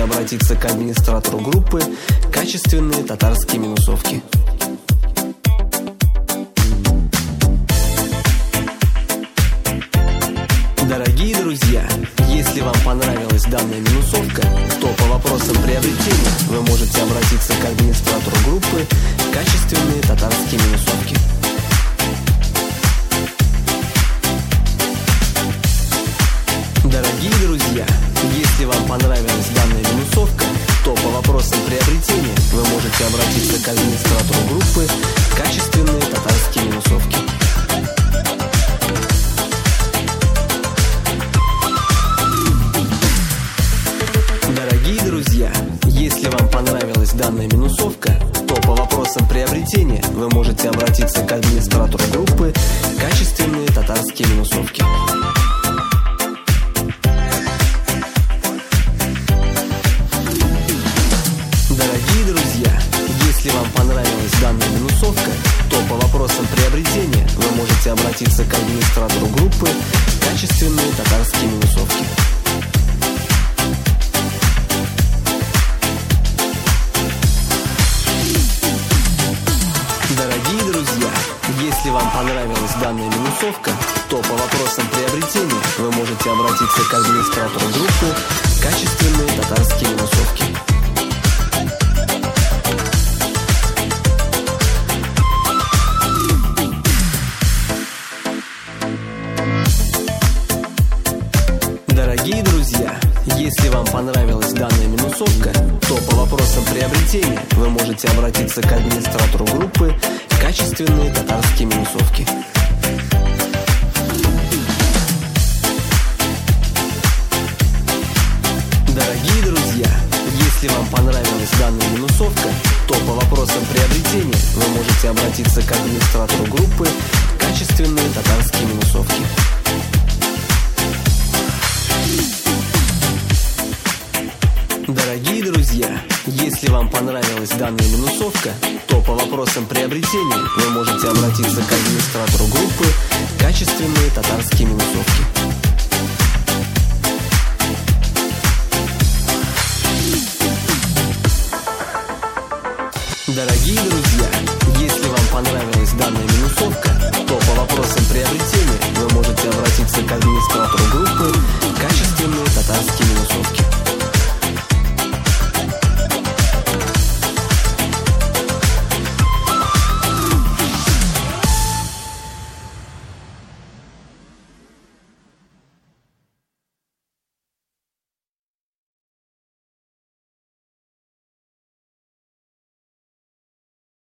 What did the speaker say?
обратиться к администратору группы «Качественные татарские минусовки». Дорогие друзья, если вам понравилась данная минусовка, то по вопросам приобретения вы можете обратиться к администратору группы «Качественные татарские минусовки». Дорогие друзья, если вам понравилась данная минусовка, то по вопросам приобретения вы можете обратиться к администратору группы «Качественные татарские минусовки». Дорогие друзья, если вам понравилась данная минусовка, то по вопросам приобретения вы можете обратиться к администратору группы «Качественные татарские минусовки». Дорогие друзья, если вам понравилась данная минусовка, то по вопросам приобретения вы можете обратиться к администратору группы «Качественные татарские минусовки». Дорогие друзья, если вам понравилась данная минусовка, то по вопросам приобретения вы можете обратиться к администратору группы «Качественные татарские минусовки». Дорогие друзья, если вам понравилась данная минусовка, то по вопросам приобретения вы можете обратиться к администратору группы «Качественные татарские минусовки». Дорогие друзья, если вам понравилась данная минусовка, то по вопросам приобретения вы можете обратиться к администратору группы «Качественные татарские минусовки». Дорогие друзья, если вам понравилась данная минусовка, то по вопросам приобретения вы можете обратиться к администратору группы «Качественные татарские минусовки».